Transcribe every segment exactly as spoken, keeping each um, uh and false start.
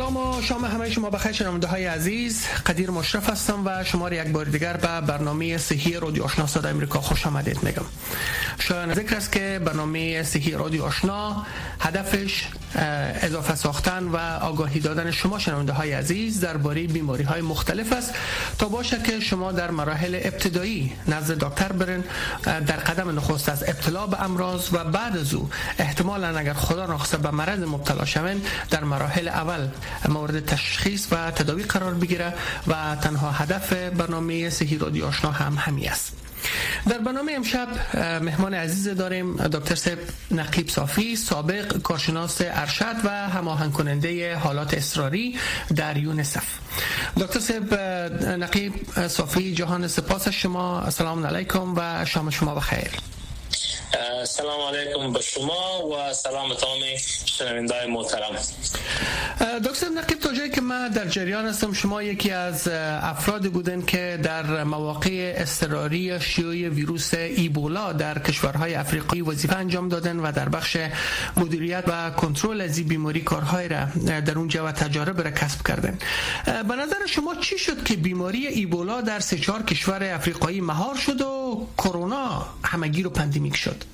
سلام و شام همه شما بخیر شنونده های عزیز. قدیر مشرف هستم و شما را یک بار دیگر به برنامه صحی رادیو آشنا صدای امریکا خوش آمدید میگم. شایان ذکر است که برنامه صحی رادیو آشنا هدفش اضافه ساختن و آگاهی دادن شما شنونده های عزیز درباره بیماری های مختلف است تا باشه که شما در مراحل ابتدایی نزد دکتر برین در قدم نخست از ابتلا به امراض و بعد از او احتمالاً اگر خدا نخواسته به مرض مبتلا شوند در مراحل اول مورد تشخیص و تداوی قرار بگیره و تنها هدف برنامه صحی رادیو آشنا هم همین است. در برنامه امشب مهمان عزیز داریم دکتر صاحب نقیب صافی، سابق کارشناس ارشد و هماهنگ کننده حالات اضطراری در یونیسف. دکتر صاحب نقیب صافی، جهان سپاس از شما. السلام علیکم و شام شما بخیر. سلام علیکم به شما و سلام تمام شنوندگان محترم. دکتر نقیب، تا جایی که من در جریان هستم شما یکی از افرادی بودن که در مواقع اضطراری شیوع ویروس ایبولا در کشورهای افریقایی وظیفه انجام دادن و در بخش مدیریت و کنترل از این بیماری کارهای را در اونجا و تجارب را کسب کردن. به نظر شما چی شد که بیماری ایبولا در سه چهار کشور افریقایی مهار شد و کرونا همگی رو پندمیک شد؟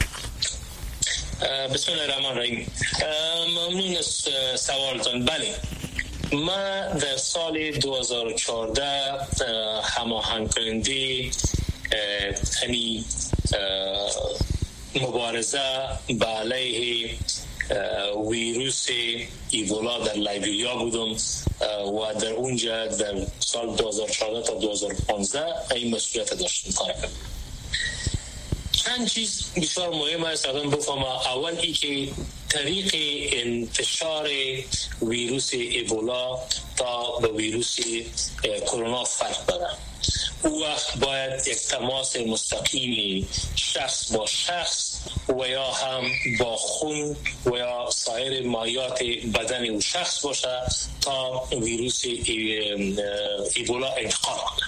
بسم الله الرحمن الرحیم. ممنون از سوالتان. بله، من در سال دو هزار و چهارده هماهنگ کننده همین مبارزه به علیه ویروس ایبولا در لایبریا بودم و در اونجا در سال دو هزار و چهارده تا دو هزار و پانزده این مسئولیت داشتم کار کردم. چند چیز بسیار مهم است آدم بفهمه. اول ای که طریق انتشار ویروس ایبولا تا به ویروس کرونا فرق داره. او وقت باید یک تماس مستقیم شخص با شخص و یا هم با خون و یا سایر مایات بدن او شخص باشه تا ویروس ایبولا انتقال کنه.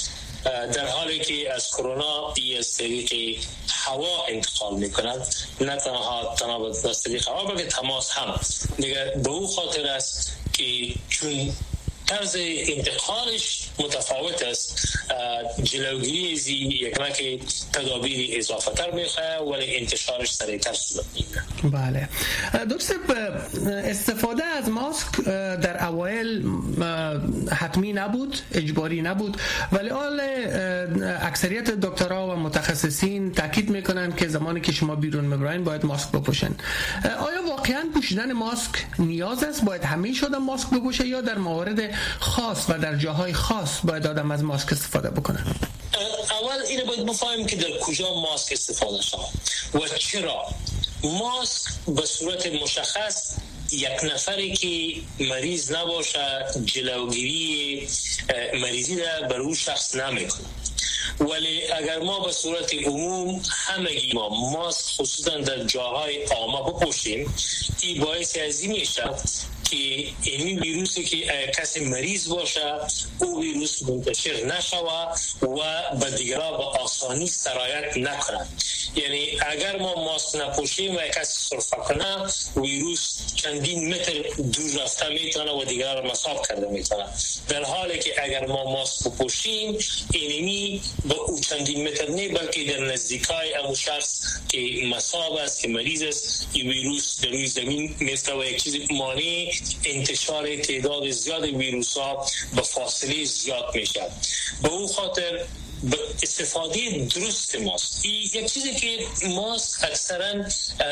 در حالی که از کرونا از طریق هوا انتقال میکنند، نه تنها تنها از طریق هوا بلکه تماس هم دیگه. به او خاطر است که چون طرز انتقالش متفاوت است، جلوگیری از یک تدابیر اضافه تر میخواه ولی انتشارش سریعتر صورت میگیره. بله دکتر، استفاده از ماسک در اوایل حتمی نبود، اجباری نبود، ولی حال اکثریت دکترها و متخصصین تاکید میکنن که زمانی که شما بیرون میبرین باید ماسک بپوشن. آیا واقعا پوشیدن ماسک نیاز است؟ باید همیشه آدم ماسک بپوشه یا در موارد خاص و در جاهای خاص باید آدم از ماسک استفاده بکنه؟ اول اینو باید بفهمیم که در کجا ماسک استفاده شود و چرا. ماسک به صورت مشخص یک نفری که مریض نباشه جلوگیری مریضی را بر اون شخص نمیکنه، ولی اگر ما به صورت عموم همگی ما ماسک خصوصا در جاهای عامه بپوشیم، این باعث از این میشه که این ویروسی که کسی مریض باشه او ویروس منتشر نشوه و به دیگران به آسانی سرایت نکنه. یعنی اگر ما ماسک نپوشیم و کسی سرفه کنه، ویروس چندین متر دور رفته میتونه و دیگران را مصاب کرده میتونه، در حالی که اگر ما ماسک بپوشیم اینمی به او چندین متر نه بلکه در نزدیکای امو شخص که مصاب است که مریض است این ویروس در روی زمین میسته و یک چیز مانع انتشار تعداد زیاد ویروس ها به فاصله زیاد میشه. به اون خاطر استفاده درست ماسک یک چیزی که ماسک اکثرا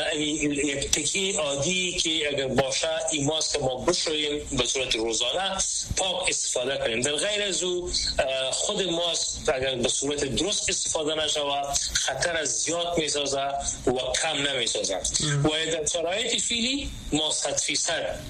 یک تکیه عادی که اگر باشه این ماسک ما بشوییم به صورت روزانه پاک استفاده کنیم. در غیر از او خود ماسک اگر به صورت درست استفاده نشود خطر از زیاد میسازه و کم نمیسازه و در شرایط فعلی ما صد فیصد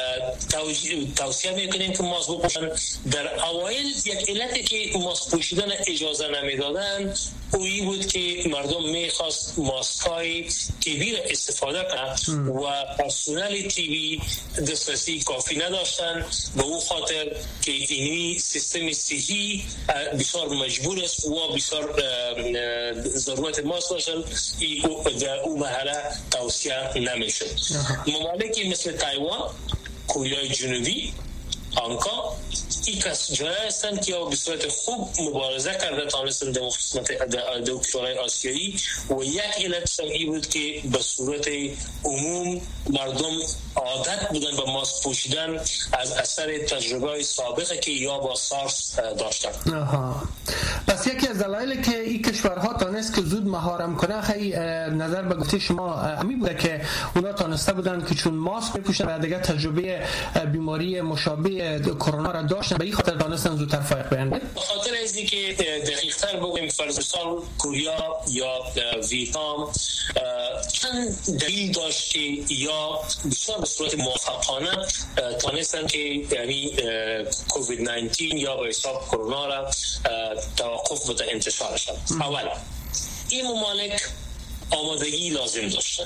توصیه میکنیم که ماسک بپوشن. در اوایل یک علتی که ماسک پوشیدن اجازه نمیدادن اویی بود که مردم میخواست ماسکای تیوی را استفاده کنند و پرسنل تیوی دسترسی کافی نداشتن. به او خاطر که اینی سیستم صحی بسیار مجبور است و بسیار ضرورت ماسک داشتن، در او مرحله توصیه نمیشد. ممالکی مثل تایوان کره جنوبی، آنکا، این کس جایی هستند که به صورت خوب مبارزه کرده تانستن در قسمت در کشورهای آسیایی و یک علت این بود که به صورت عموم مردم عادت بودن به ماسک پوشیدن از اثر تجربه سابقه که یا با سارس داشتن. آها. پس یکی از دلایلی که این کشورها تانست که زود مهارم کنه خیلی نظر به گفته شما امی بوده که اونا تانسته بودن که چون ماسک میپوشن و دیگه تجربه بیماری مشابه کرونا را داشتن به این خاطر دانستن زودتر فائق بیان. به خاطر ازی که دقیق تر بگویم فرض مثال کره یا ویتنام چند دلیل داشت که یا بسیار به صورت موفقانه تانستن که یعنی کووید نوزده یا به حساب کرونا را توقف بده انتشارش. اول این ممالک آمادگی لازم داشتن.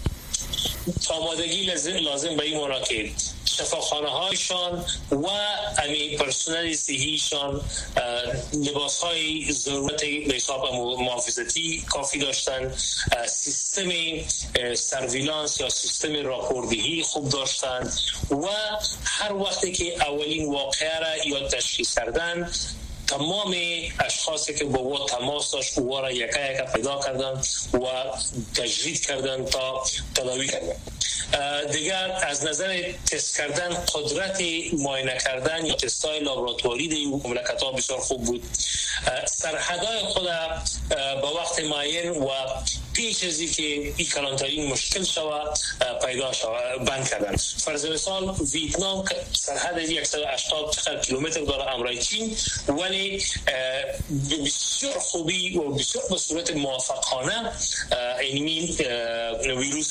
آمادگی لازم به این مانا که شفاخانه هایشان و امی پرسنل صحیشان لباس های ضرورت به حساب محافظتی کافی داشتن، سیستم سرویلانس یا سیستم راپوردهی خوب داشتن و هر وقتی که اولین واقعه را یا تشخیص کردن تمام اشخاصی که با او تماس داشت او را یکا یکا پیدا کردن و تجرید کردن تا تداوی کردن. دیگر از نظر تست کردن قدرت معاینه کردن یا تستای لابراتواری در مملکت ها بسیار خوب بود. سرحدهای خود با وقت معین و پیش ازی که این کلانترین مشکل شود پیدا شود بند کردن. فرض مثال ویتنام سرحد صد و هشتاد کیلومتر داره امرای چین ولی بسیار خوبی و بسیار به صورت موفقانه این ویروس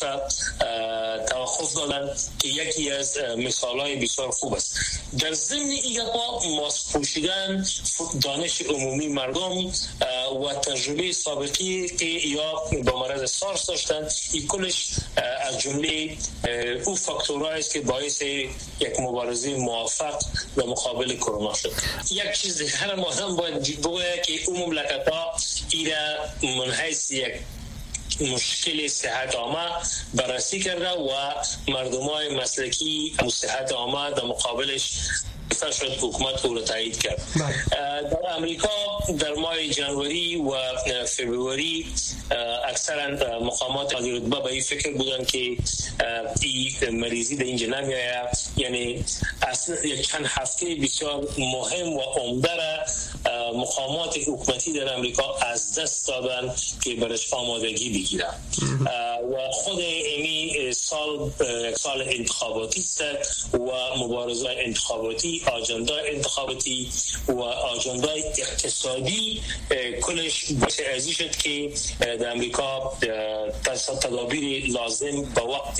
توقف دادن که یکی از مثالهای بسیار خوب است. در ضمن این با ماسک پوشیدن دانش عمومی مردم و تجربه سابقی که یا با مرض سارس داشتن این کلش از جمله او فاکتورهایی است که باعث یک مبارزه موفق در مقابل کرونا شد. یک چیز هر مادام باید بگوید که اون مملکت ها ایره منحیث یک مشکل صحت عامه بررسی کرده و مردم های مسلکی صحت عامه در مقابلش شد حکومت او را تایید کرد. در امریکا در ماه جنوری و فبروری اکثرا مقامات عالی رتبه به این فکر بودن که این مریضی در اینجا نمیاید، یعنی اصلا یک چند هفته بسیار مهم و عمده را مقامات حکومتی در امریکا از دست دادن که برش آمادگی بگیرن و خود امی سال سال انتخاباتی است و مبارزه انتخاباتی، آجنده انتخاباتی و آجنده اقتصادی کلش باعث ازی شد که در امریکا تدابیر لازم با وقت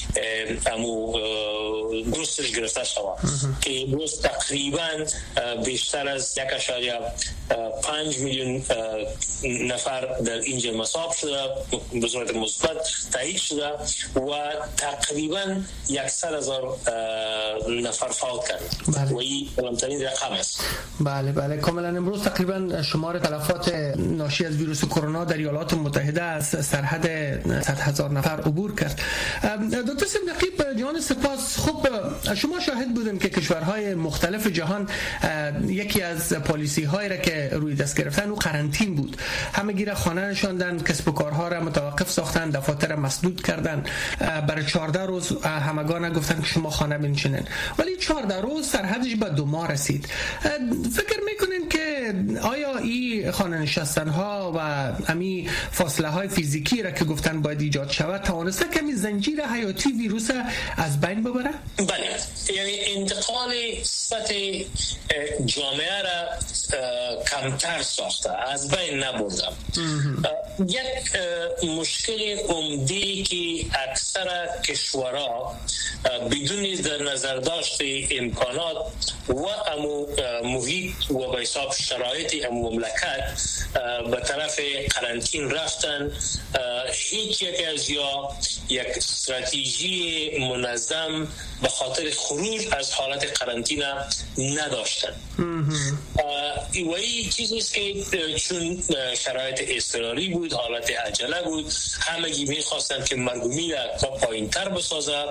امو درستش گرفته شود که امروز تقریبا بیشتر از یک اشاریه پنج میلیون نفر در اینجا مصاب شده به صورت مثبت تایید شده و تقریبا یکصد هزار نفر فوت کرد و این کلانترین رقم است. بله بله کاملا. امروز تقریبا شمار تلفات ناشی از ویروس کرونا در ایالات متحده از سرحد صد هزار نفر عبور کرد. دکتر سید نقیب جان سپاس. خب شما شاهد بودن که کشورهای مختلف جهان یکی از پالیسی هایی را که روی دست گرفتن و قرنطین بود. همه گیر خانه نشاندن، کسب و کارها را متوقف ساختن، دفاتر مسدود کردن، برای چهارده روز همگان گفتن که شما خانه بنشینن، ولی چهارده روز سرحدش به دو ماه رسید. فکر میکنین که آیا این خانه نشستن ها و امی فاصله های فیزیکی را که گفتن باید ایجاد شود توانسته کمی زنجیر حیاتی ویروس از بین ببره؟ بله، یعنی انتقال سطح جامعه را کمتر ساخته، از بین نبردم. یک مشکل عمده که اکثر کشورها بدون در نظر داشت امکانات و امو محیط و به حساب شرایط امو مملکت به طرف قرنطین رفتن، هیچ یک از یا یک استراتژی منظم به خاطر خروج از حالت قرنطینه نداشتن. و این چیزی است که چون شرایط اضطراری بود، حالت عجله بود، همگی میخواستن که مرگومی را پایین تر بسازه،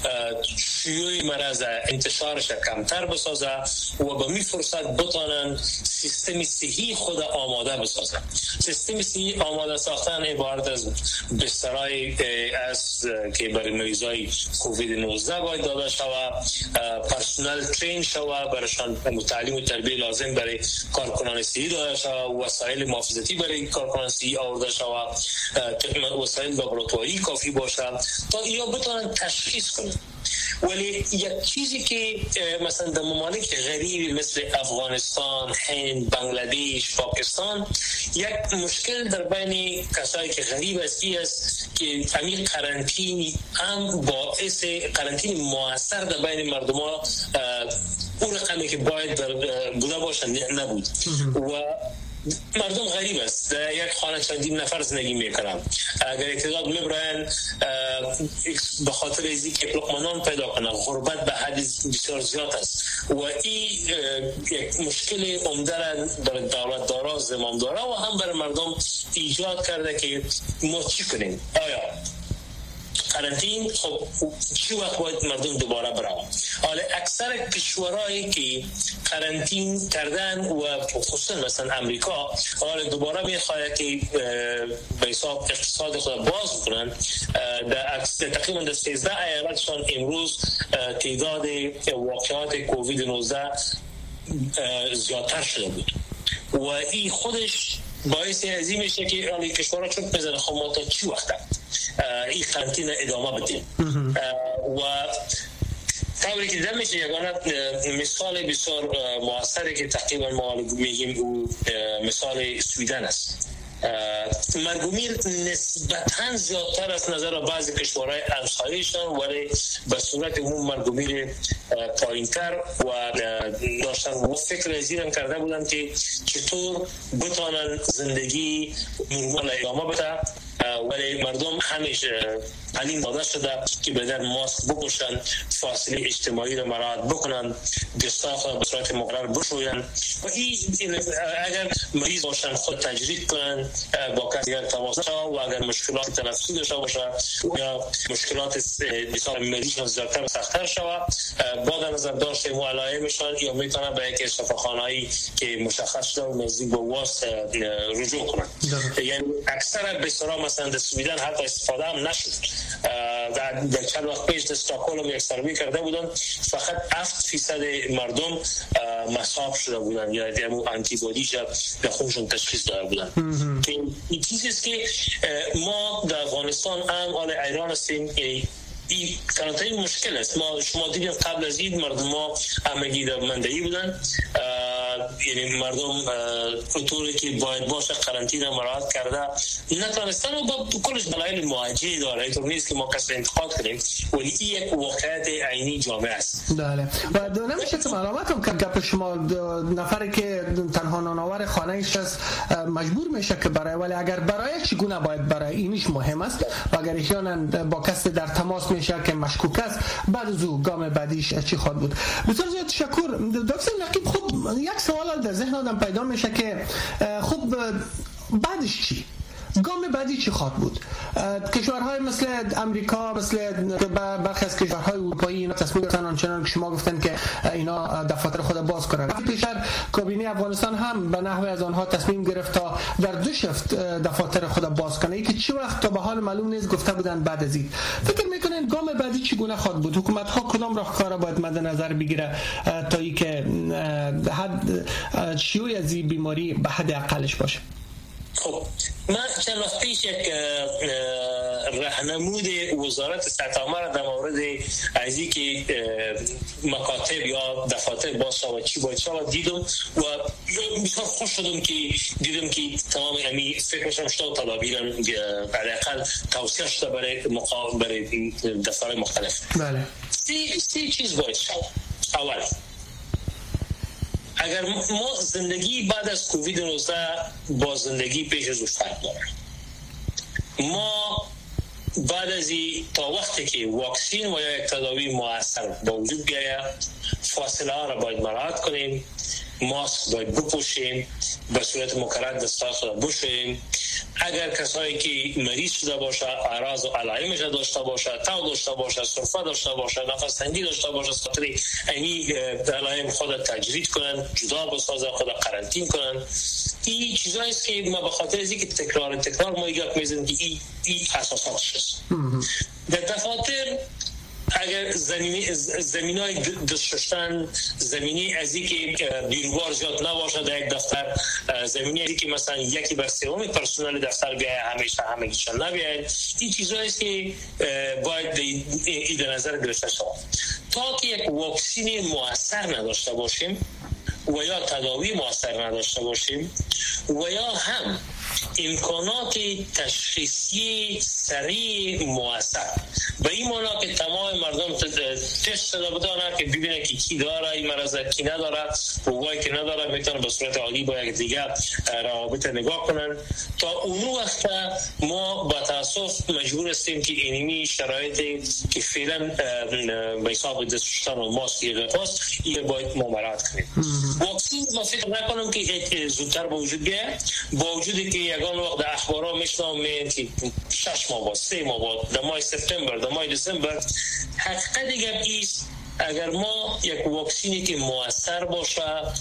شیوع مرض انتشارش کمتر بسازه و به می فرصت بتانن سیستم صحی خود آماده بسازن. سیستم صحی آماده ساختن عبارت از بسترهای از که برای مریضای کووید نوزده باید داده شود، پرسنل ترین شود، برایشان تعلیم و تربیه لازم برای کارکنان صحی داده شود، وسایل محافظتی برای کارکنان صحی آورده شود، وسایل لابراتواری کافی باشه تا یا بتونن تشخیص کنن. ولی یک چیزی که مثلا در ممالک غریبی مثل افغانستان، هند، بنگلادش، پاکستان یک مشکل در بین کسایی که غریب هستی است که همین قرنطینی هم باعث قرنطینی موثر در بین مردم ها اون رقمی که باید بوده باشن نبود و مردم غریب است. در یک خانه چندین نفر زندگی میکنن. اگر اقتدار میبرن به خاطر ازی که لقمانان پیدا کنن، غربت به حد بسیار زیاد است و این یک مشکل عمده برای دولت دارا، زمام دارا و هم برای مردم ایجاد کرده که ما چی کنیم. آیا قرنطین خب چی وقت باید مردم دوباره برن؟ حالا اکثر کشورهایی که قرنطین کردن و خصوصا مثلا امریکا حالا دوباره میخواد که به حساب اقتصاد خود باز کنن، در تقریبا در سیزده ایالتشان امروز تعداد واقعات کووید نوزده زیادتر شده بود و این خودش باعث ازی میشه که کشورها چون میزنه خب ما تا چی وقت این قرنطینه ادامه بدیم و طوری که دیده میشه یگانه مثال بسیار موثری که تقریبا ما میگیم او مثال سویدن است. مرگومیر نسبتاً زیادتر از نظر بعضی کشورهای همسایه‌شان ولی به صورت عموم مرگومیر پایین‌تر و داشتن و فکر ازیرم کرده بودن که چطور بتانن زندگی نرمال ادامه بده ولی مردم همیشه تعلیم داده شده که بدن ماسک بپوشن، فاصله اجتماعی را مراعات بکنن، دستاخ به صورت مقرر بشوین و این اگر مریض باشن خود تجرید کنن با کسی دیگر تماس شود و اگر مشکلات تنفسی داشته باشه یا مشکلات بسیار مریض زیادتر و سخت‌تر شود با در نظر داشته علائمشان یا میتونن به یک شفاخانه‌ای که مشخص شده و نزدیک به واس رجوع کنن. یعنی اکثر بسیارا مثلا در سویدن حتی استفاده هم نشد. در چند وقت پیش در استکهلم یک سروی کرده بودن فقط هفت فیصد مردم مصاب شده بودن یا دیمو آنتی بادی در خونشون تشخیص داده بودن. این چیزی است که ما در افغانستان هم آل ایران هستیم. این قرنطینه مشکل است. ما شما دیدید قبل از این مردم ها همگی در ماندگی بودن، یعنی مردم اونطوری که باید باشه قرنطینه مراعات کرده نتونستن و با کلش دلایل موجهی داره. اینطور نیست که ما کسی انتقاد کنیم ولی این یک واقعیت عینی جامعه است. بله و نمیشه که معلوماتم که گپ شما نفری که تنها نانآور خانه‌اش است مجبور میشه که برای ولی اگر برای چگونه باید برای اینش مهم است و اگر احیانا با کسی در تماس میشه که مشکوک است بعد از او گام بعدیش چی خواهد بود. بسیار زیاد تشکر دکتر نقیب. خب یک سوال در ذهن آدم پیدا میشه که خب بعدش چی؟ گام بعدی چی خواهد بود؟ کشورهای مثل امریکا، مثل برخی از کشورهای اروپایی اینا تصمیم گرفتن آنچنان که شما گفتن که اینا دفاتر خود باز کنن. پیشتر کابینه افغانستان هم به نحوی از آنها تصمیم گرفت تا در دو شفت دفاتر خود باز کنه. یکی چی وقت تا به حال معلوم نیست، گفته بودن بعد از این. فکر میکنین گام بعدی چگونه خواهد بود؟ حکومت ها کدام راهکارا باید مد نظر بگیره تا اینکه حد شیوع از این بیماری به حد اقلش باشه؟ خب من چند وقت پیش یک راهنمود وزارت صحت عامه در مورد از اینکه مکاتب یا دفاتر باز شود چی باید شود دیدم و بسیار خوش شدم که دیدم که تمام امی فکرشم شده و تدابیرم حداقل توصیه شده برای مقام برای دفاتر مختلف. بله. سی سی چیز باید شود. اول اگر ما زندگی بعد از کووید نوزده با زندگی پیش از فرق داره، ما بعد از این تا وقتی که واکسین و یا یک تداوی مؤثر با وجود بیاید فاصله ها را باید مراعات کنیم، ماسک باید بپوشیم، به صورت مکرر دستای خود بشوییم، اگر کسایی که مریض شده باشه، اعراض و علائمش داشته باشه، تب داشته باشه، سرفه داشته باشه، نفس تنگی داشته باشه، خاطر اینی علائم خود تجرید کنن، جدا بسازن، خود قرنطین کنن. این چیزایی است که ما به خاطر از اینکه تکرار تکرار ما یاد میزنیم که این این اساساتش است. در دفاتر اگر زمینه زمینای دست شستن، زمینه از اینکه بیروبار زیاد نباشه در یک دفتر، زمینه از اینکه مثلا یکی بر سوم پرسنل دفتر بیاید، همیشه همگیشان نبیاید، این چیزایی است که باید این در نظر گرفته شود. تا که یک واکسین مؤثر نداشته باشیم و یا تداوی مؤثر نداشته باشیم و یا هم امکانات تشخیصی سریع مؤثر، به این معنا که تمام مردم تست بدانند که ببینن که کی داره این مرض، کی نداره، وای که نداره میتونه به صورت عالی با یک دیگر روابط نگاه کنن. تا اون وقت ما با تاسف مجبور هستیم که اینمی شرایطی که فعلا به حساب دست شستن و ماسک غیرهاست این باید مراعات کنیم. واکسین ما فکر نکنم که زودتر به وجود بیاد، با وجودی که یگان وقت در اخبارها میشنویم که شش ماه بعد، سه ماه بعد، در ماه سپتامبر، در ماه دسامبر، حقیقت دیگه ایست اگر ما یک واکسینی که مؤثر باشه،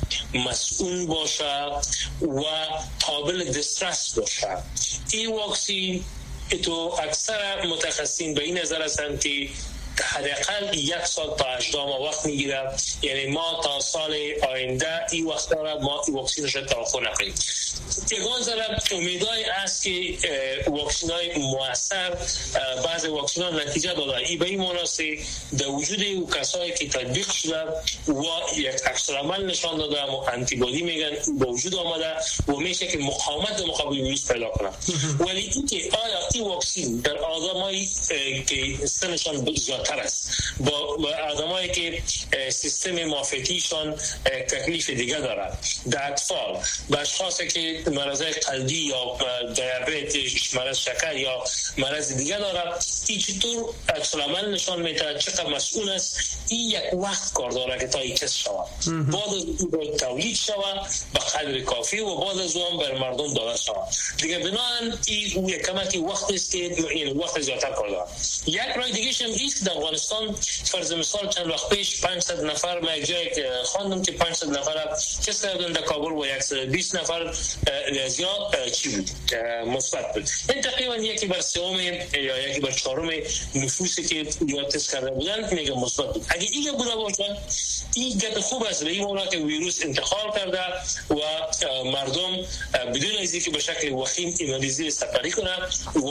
مسئول باشه و قابل دسترس باشه، این واکسین تو اکثر متخصصین به این نظر هستند که حداقل یک سال تا هجده ماه وقت میگیره، یعنی ما تا سال آینده این وقت داره ما این واکسینش رو توقع نکنیم. یگان ذره امیدای است که واکسینای مؤثر، بعض واکسینا نتیجه داده، این به این مناسبت در وجود او کسایی که تطبیق شده و یک عکس‌العمل نشان داده و آنتیبادی میگن به وجود آمده و میشه که مقاومت مقابل ویروس پیدا کنه. ولی اینکه آیا این واکسین در آدمایی که سنشان زیادتر است، با آدمایی که سیستم معافیتیشان تکلیف دیگه داره، در اطفال، با اشخاصی که مرض قلبی یا دیابت، مرض شکر یا مرض دیگه داره، این چطور عکس‌العمل نشان میده، چقدر مسئول است، این یک وقت کار داره که تا این تست شود، بعد از اون تولید شود به قدر کافی و بعد از اون بر مردم داده شود دیگه. بنابراین این یک کمکی وقت است که این وقت زیادتر کار داره. یک راه دیگه هم است در افغانستان، فرض مثال چند وقت پیش پانصد نفر ما یک جای خواندم که پانصد نفر تست کردن در کابل و صد و بیست نفر زیاد چی بود مثبت بود. این تقریبا یکی بر سوم یا یکی بر چهارم نفوسی که یا تست کرده بودن میگه مثبت بود. اگه این بوده باشه این گپ خوب است، به این معنی که ویروس انتقال کرده و مردم بدون از اینکه به شکل وخیم ایمنیزی سپری کنه و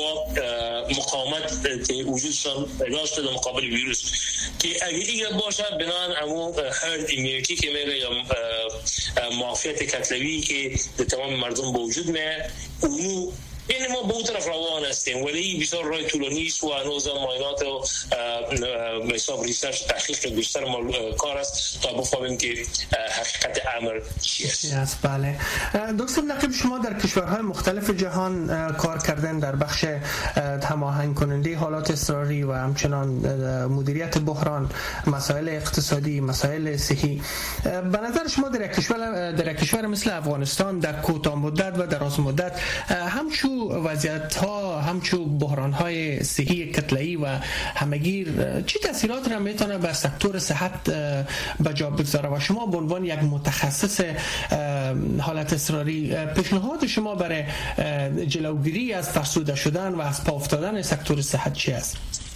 مقاومت وجودشان داشت در مقابل ویروس، که اگه این باشه بنان همون هرد ایمیونیتی که میگه یا معافیت کتلوی که در تمام مردم به وجود میاد، اونو این ما به اون طرف روان هستیم. ولی بسیار رای طولانی است و هنوز معاینات و حساب ریسرچ تحقیق بیشتر کار است تا بفهمیم که حقیقت امر چی است. بله دکتر نقیب، شما در کشورهای مختلف جهان کار کردن در بخش هماهنگ کننده حالات اضطراری و همچنان مدیریت بحران، مسائل اقتصادی، مسائل صحی. به نظر شما در کشور در کشور مثل افغانستان در کوتاه مدت و دراز مدت همچون وضعیت ها، همچون بحران های صحی کتله‌ای و همگیر چه تاثیرات را میتونه به سکتور صحت به جا بگذاره و شما به عنوان یک متخصص حالت اضطراری پیشنهاد شما برای جلوگیری از فرسوده شدن و از پا افتادن سکتور صحت چی است؟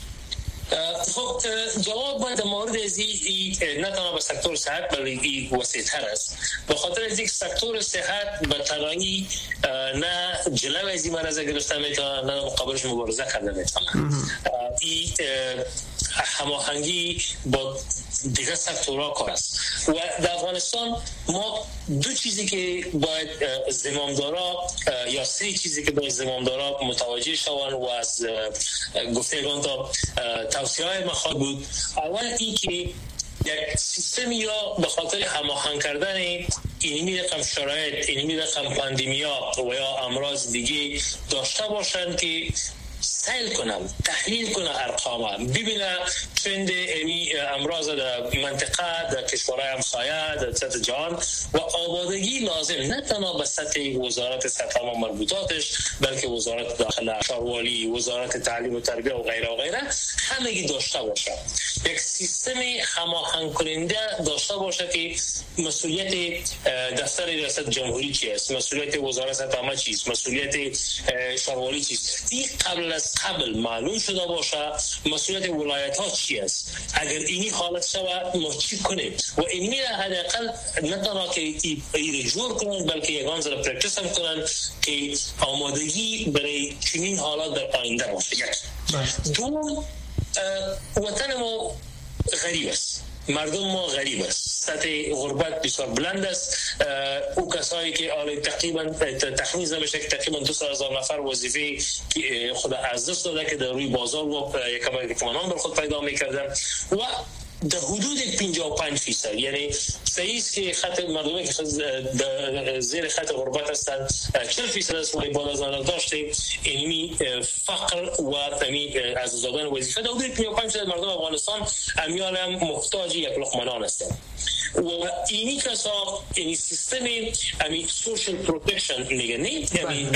خب جواب باید مورد از این نه تنها به سکتور صحت بلکه وسیع‌تر است، به خاطر از اینکه سکتور صحت به تنهایی نه جلوی از این مرض گرفته میتونه نه مقابلش مبارزه کرده میتونه. این هماهنگی با دیگر سکتورها کار است و در افغانستان ما دو چیزی که باید زمامدارا یا سه چیزی که باید زمامدارا متوجه شوند و از گفتگان تا توصیه های مخواد بود. اول این که یک سیستم یا به خاطر هماهنگ کردن اینمی رقم شرایط، اینمی رقم پاندیمیا و یا امراض دیگه داشته باشند که سیل کنم، تحلیل کنم ارقام، ببینم ترند امی امراض در منطقه، در کشورهای همسایه، در سطح جهان و آمادگی لازم نه تنها به سطح وزارت سطح و مربوطاتش بلکه وزارت داخله، شاروالی، وزارت تعلیم و تربیه و غیره و غیره همگی داشته باشه. یک سیستم هماهنگ کننده داشته باشه که مسئولیت دفتر ریاست جمهوری چیست، مسئولیت وزارت سطح عامه چیست، مسئولیت شاروالی چیست. این قبل از قبل معلوم شده باشه مسئولیت ولایت ها چی است. اگر اینی حالت شود ما چی کنیم و اینی حداقل نه تنها که این جور کنن بلکه یگان زر پرکتیس هم کنن که آمادگی برای چنین حالات در آینده باشه. دوم، وطن ما غریب است، مردم ما غریب است، سطح غربت بسیار بلند است. او کسایی که آل تقریبا تخمین نمیشه که تقریبا دو سه هزار نفر وظیفه خود از دست داده که در روی بازار و یکمان بر خود پیدا میکردن و در حدود پنجاه و پنج فیصد، یعنی صحیح است که خط مردمی که زیر خط غربت هستند چهل فیصد است و بالا از آن داشته اینمی فقر و تمی از زدن وظیفه در حدود پنجاه و پنج فیصد مردم افغانستان امیال هم محتاج یک لقمه نان هستند و اینی کسا این سیستم امی سوشل پروتکشن میگه نه یعنی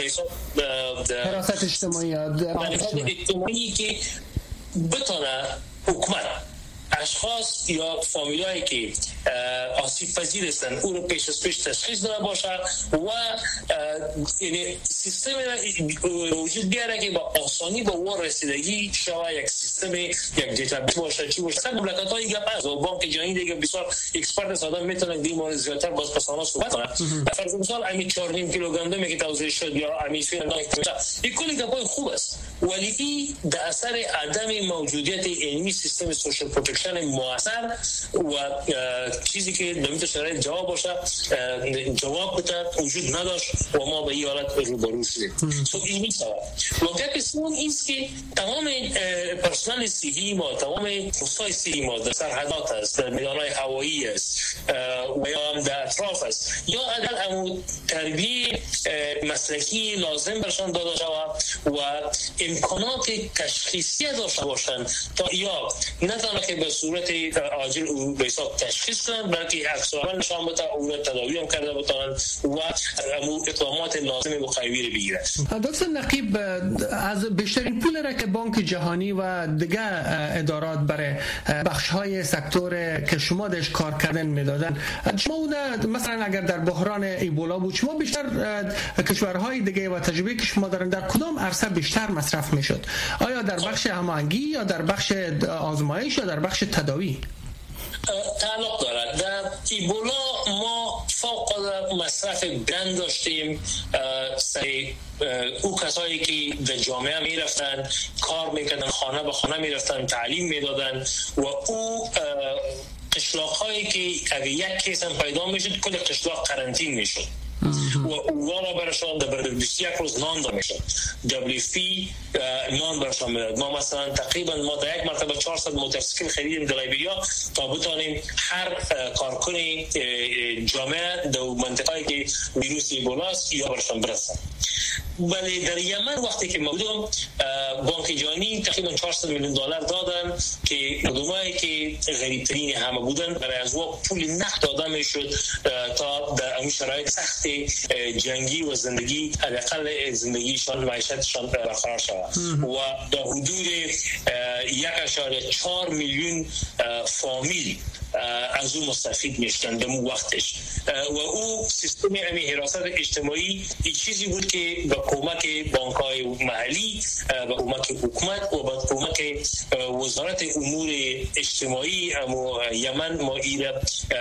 حراست اجتماعی اجتماعی که بتونه حکومت اشخاص یا فامیلایی که آسیب پذیر هستند او رو پیش از پیش تشخیص داده باشه و یعنی سیستم وجود بیاره که با آسانی با ور رسیدگی شوه یک سیستم یک دیتابیس باشه چی باشه. مملکت های گپ از بانک جهانی دیگه بسیار اکسپرت ساده میتونن دی مورد زیاتر باز پسانا صحبت کنن. فرض مثال امی چهار و نیم کیلو گندمی که توزیع شد یا امی فیلم این کلی گپای خوب است ولی این در اثر عدم موجودیت علمی سیستم سوشال پروتکشن مؤثر و چیزی که نمیتونه شرایط جواب باشه جواب بده وجود نداشت و ما به این حالت روبرو شدیم. تو این میشه واقعا بسیار اینست که تمام پرسنل صحی ما، تمام مستای صحی ما در سرحدات است، در میدانهای هوایی است و یا در اطراف است یا اگر همون تربیه مسلکی لازم برشان داده شود و امکانات تشخیصی داشته باشند تا یا نه تنها که به صورت عاجل او به حساب تشخیص کنند بلکه اکثرا نشان بده او تداوی هم کرده بتوانند و اقدامات لازم مخیری بگیرند. دکتر نقیب، از بیشترین پول را که بانک جهانی و دیگر ادارات برای بخش‌های سکتور که شما درش کار کردن میدادن، شما اون مثلا اگر در بحران ایبولا بود شما بیشتر کشورهای دیگه و تجربه که شما دارن در کدام عرصه بیشتر مصرف میشد؟ آیا در بخش هماهنگی یا در بخش آزمایش یا در بخش تداوی؟ تعلق دارد. در ایبولا ما فوق العاده مصرف بلند داشتیم. سری او کسایی که در جامعه میرفتن کار میکردن، خانه به خانه میرفتن، تعلیم میدادن و او قشلاق‌هایی که اگه یک کیس هم پیدا میشد کل قشلاق قرنطین میشد و اولا برشان در بیست و یک روز نان داده میشد. دبلیو پی نان برشان میداد. ما مثلا تقریبا ما در یک مرتبه چهارصد موتورسیکل خریدیم در لیبریا تا بتانیم هر کارکن جامعه در منطقه‌ای که ویروس ایبولا است یا برشان برسن. ولی در یمن وقتی که ما بودم بانک جهانی تقریبا چهارصد میلیون دلار دادن که مردمایی که غریب‌ترین همه بودن برای از او پول نقد داده میشد تا در این شرایط سخت جنگی و زندگی حداقل زندگیشان معیشتشان برقرار شود و در حدود یک و چهار میلیون فامیل از اون مستفید میشدن در اون وقتش و او سیستم امی حراست اجتماعی این چیزی بود که با کمک بانک‌های محلی، با کمک حکومت و با کمک وزارت امور اجتماعی اما یمن ما این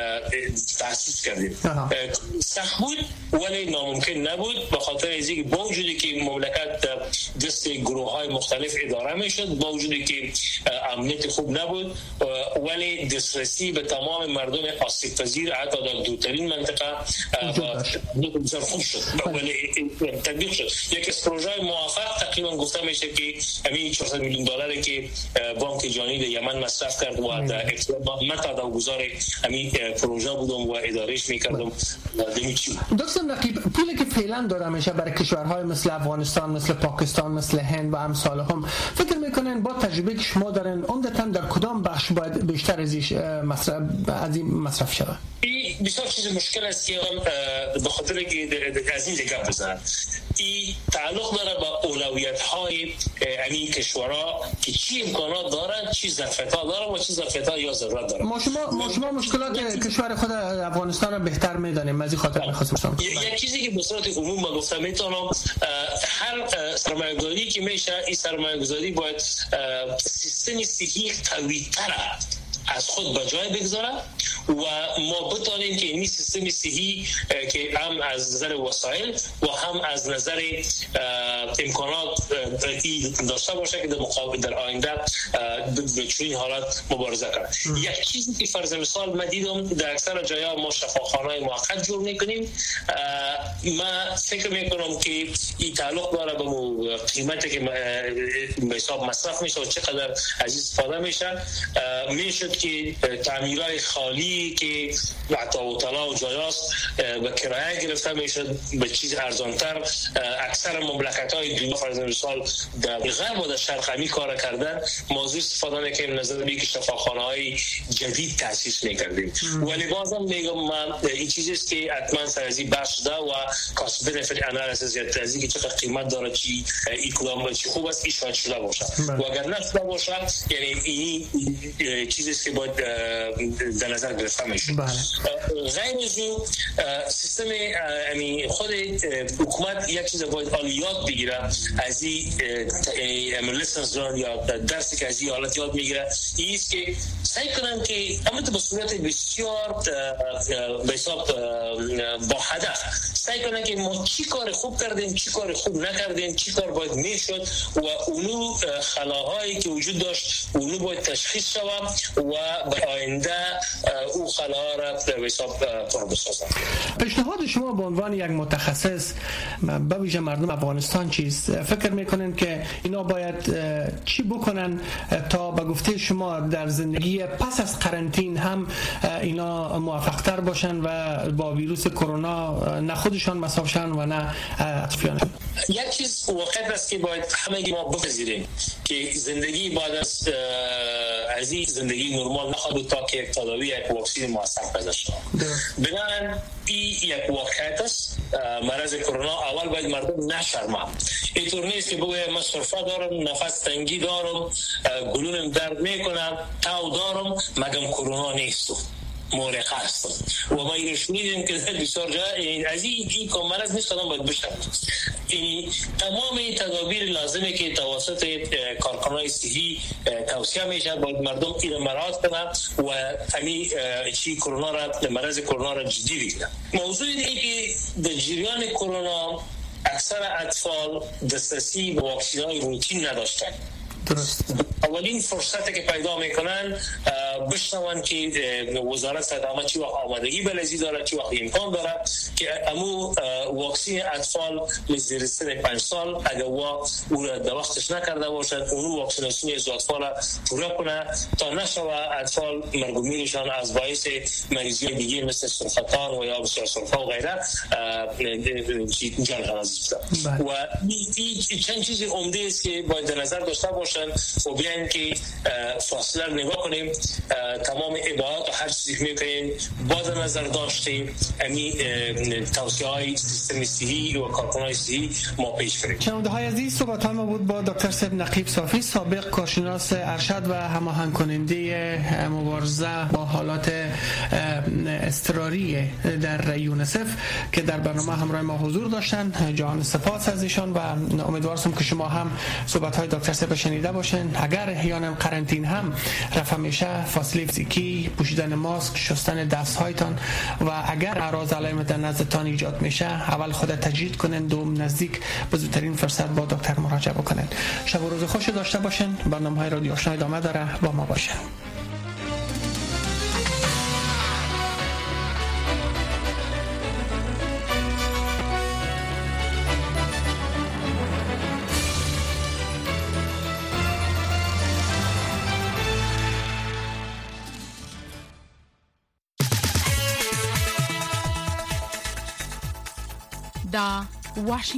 تأسیس کردیم. سخت بود ولی ناممکن نبود به خاطر از اینکه با وجودی که مملکت دست گروه‌های مختلف اداره میشد، با وجودی که امنیت خوب نبود ولی دسترسی به تمام مردم آسیب پذیر حتی در دورترین منطقه بسیار خوب شد ولی تطبیق شد. یک از پروژه موفق تقریبا گفته میشه که همین چهارصد میلیون دلاری که بانک جهانی در یمن مصرف کرد و در ابتدا من تا گزار همین پروژه بودم و ادارهش میکردم. دکتر نقیب، پولی که فعلا داره میشه برای کشورهای مثل افغانستان، مثل پاکستان، مثل هند و امثال هم، فکر میکنین با تجربه که شما دارین عمدتاً در کدام بخش باید بیشتر از مصرف از این مصرف شود؟ این بسیار چیز مشکل است که به خاطر که از این دیگه بزنم این تعلق داره با اولویت های همین کشورها که چی امکانات دارن، چی ظرفیت ها دارن و چی ظرفیت ها یا ضرورت دارن. ما شما ما شما مشکلات کشور خود افغانستان را بهتر میدانیم، از این خاطر می‌خواستم یک چیزی که به صورت عمومی ما گفتم میتونم هر سرمایه‌گذاری که میشه این سرمایه‌گذاری باید سیستم صحی قوی‌تر از خود به جای بگذاره و ما بتانیم که این سیستم صحی که هم از نظر وسایل و هم از نظر امکانات داشته باشه که در مقابل در آینده به چنین حالات مبارزه کنه. یک چیزی که فرض مثال من دیدم در اکثر جاها ما شفاخانه‌های موقت جور میکنیم، من فکر میکنم که این تعلق داره به قیمتی که به حساب مصرف میشه و چقدر از استفاده میشه. میشه که تعمیرهای خالی که حتی هتل‌ها و جایاست به کرایه گرفته میشه به چیز ارزانتر. اکثر مملکت‌های دنیا فرض مثال در غرب و در شرق همی کار کردن، موضوع استفاده میکنیم نظر به که شفاخانه‌های جدید تأسیس میکردیم. ولی بازم میگم من این چیزی است که حتما سر از این بحث ده و کاست بنفیت انالیسیس یا تزیین که چقدر قیمت داره، چی این کدام چی خوب است، این شاید شده باشه و اگر نشده باشه یعنی این چیزی است که باید در نظر گرفته میشه. غیر از این سیستم یعنی خود حکومت یک چیز باید آلیات بگیره از این لیسنس لرن یا درسی که از این حالت یاد میگیره، این است که سعی کنن که اما به صورت بسیار به حساب با هدف سعی کنن که ما چی کار خوب کردیم، چی کار خوب نکردیم، چی کار باید میشد و اونو خلاهایی که وجود داشت اونو باید تشخیص شود و به آینده او خلاها را به حساب پر بسازن. پیشنهاد شما به عنوان یک متخصص به ویژه مردم افغانستان چیست؟ فکر میکنین که اینا باید چی بکنن تا به گفته شما در زندگی پس از قرنطین هم اینا موفق‌تر باشن و با ویروس کرونا نه خودشان مصاب شن و نه اطرافیانشان؟ یک چیز واقعیت است که باید همه ما بپذیریم که زندگی بعد از از این زندگی نرمال نخواهد تا که یک تداوی یک واکسین موثر پیدا شود. بنابراین این یک واقعیت است. مرض کرونا اول باید مردم نشرمه. اینطور نیست که بگویم من سرفه دارم، نفس تنگی دارم، گلونم درد میکنم، تاو دارم، مگم کرونا نیست مورخ هستم و ما این شنیدیم که در بسیار جا از این این مرض نیست قدم باید بشتم. این تمام تدابیر لازمه که توسط کارکنان صحی توصیه میشه باید مردم این مراعات کنن و همین چی کرونا را مرض کرونا را جدی بگیرن. موضوع اینه که در جریان کرونا اکثر اطفال دسترسی به واکسین‌های روتین نداشتن. درست. اولین فرصتی که پیدا میکنن بشنون که وزارت صحت چی وقت آمادگی بلزی داره، چی وقت امکان داره که امو واکسین اطفال زیر سن پنج سال اگر وا او را در وقتش نکرده باشد اونو واکسیناسیون از اطفال پورا کنه تا نشوه اطفال مرگومیرشان از باعث مریضی دیگه مثل سرطان و یا بسیار سرطه و غیره جان خلاص بشه. و این چند چیز عمده است که باید در نظر داشته باشن و بیاین که فاصله رو نگاه کنیم، تمام ابعاد و هر چیزی میکنیم با در نظر داشتیم همین توصیه های سیستم صحی و کارکنان صحی ما پیش بریم. شنونده های عزیز، صحبت های ما بود با دکتر صاحب نقیب صافی، سابق کارشناس ارشد و هماهنگ کننده مبارزه با حالات اضطراری در یونیسف که در برنامه همراه ما حضور داشتن. جان سپاس از ایشان و امیدوارم که شما هم صحبت های دکتر صاحب شنیده باشین. اگر احیانا قرنطین هم رفع میشه، فاصله فیزیکی، پوشیدن ماسک، شستن دست‌هایتان و اگر اعراض علائم در نزدتان ایجاد میشه اول خود تجدید کنین، دوم نزدیک به زودترین فرصت با دکتر مراجعه بکنین. شب و روز خوش داشته باشین. برنامه‌های رادیو آشنا ادامه داره، با ما باشین. دا واشنگتن